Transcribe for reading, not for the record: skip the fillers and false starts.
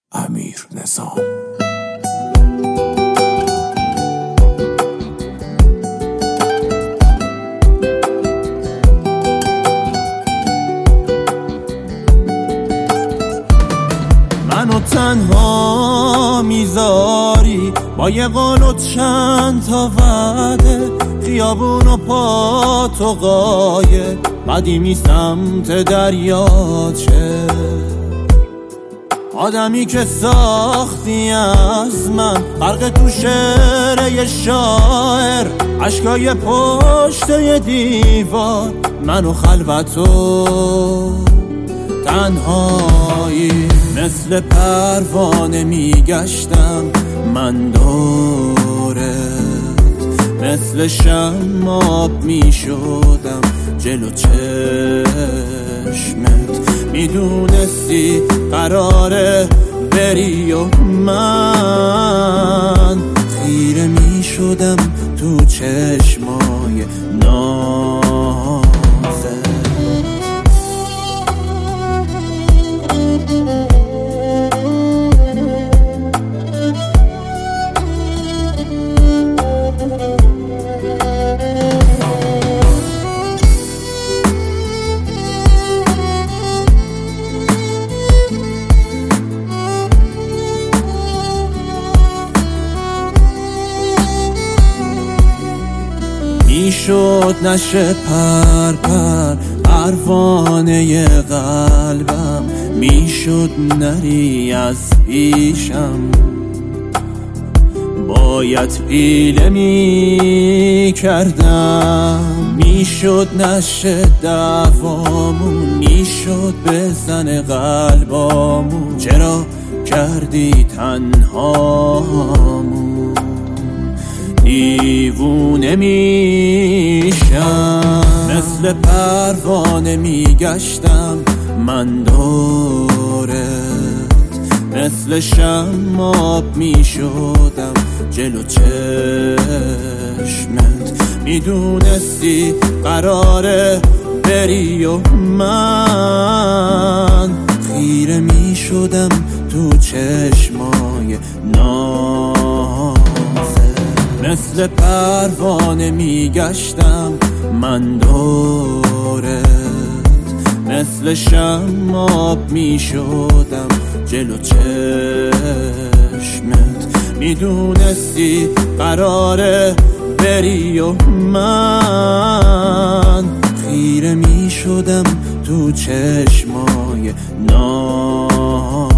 امیر نظام. منو تنها میذاری با یه قول و چند تا وعده، خیابون و پات و قایه قدیمی سمت دریاچه. آدمی که ساختی از من غرق تو شعر یه شاعر، عشقای پشت یه دیوار، منو خلوت و تنهایی. مثل پروانه میگشتم من دورت، مثل شماب میشدم جلو چشمت. میدونستی قراره بری و من خیره میشدم تو چشمای نازت. میشد نشه پر پر پروانه قلبم، میشد نری از پیشم، باید پیله میکردم. میشد نشه دوامون، میشد بزن قلبامون، چرا کردی تنهامون؟ دیوونه میشم، مثل پروانه میگشتم من دورت، مثل شماب میشدم جلو چشمت. میدونستی قراره بری و من خیره میشدم تو چشمای نازت. مثل پروانه میگشتم من دورت، مثل شماب میشدم جلو چشمت. میدونستی قراره بری و من خیره میشدم تو چشمای نازت.